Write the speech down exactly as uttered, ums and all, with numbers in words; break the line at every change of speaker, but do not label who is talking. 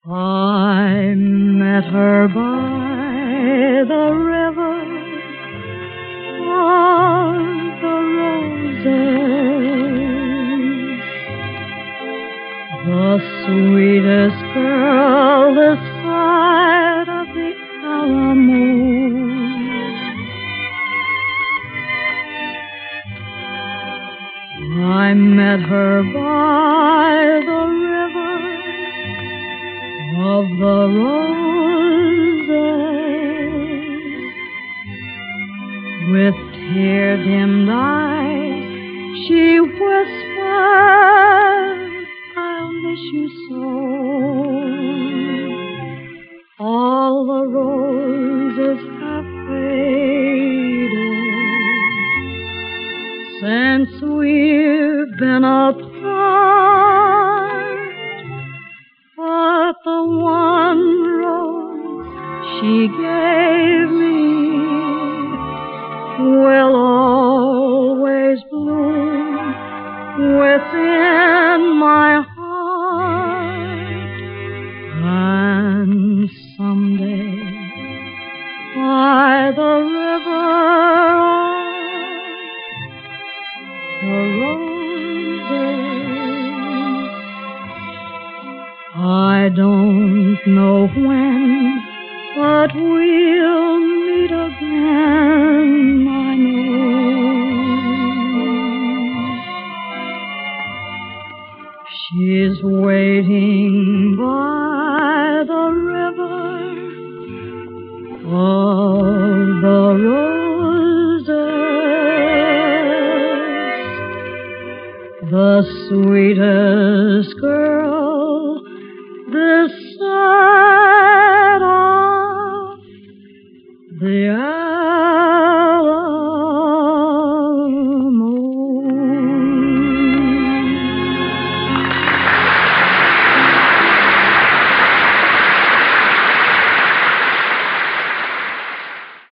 I met her by the river of the roses, the sweetest girl this side of the Alamo. I met her by the river of the roses, with tear-dimmed eyes she whispered, I'll miss you so. All the roses have faded since we've been apart, but the one rose she gave me will always bloom within my heart. And someday, by the river of the roses, I don't know when, but we'll meet again, I know. She's waiting by the river of the roses, the sweetest girl this side of the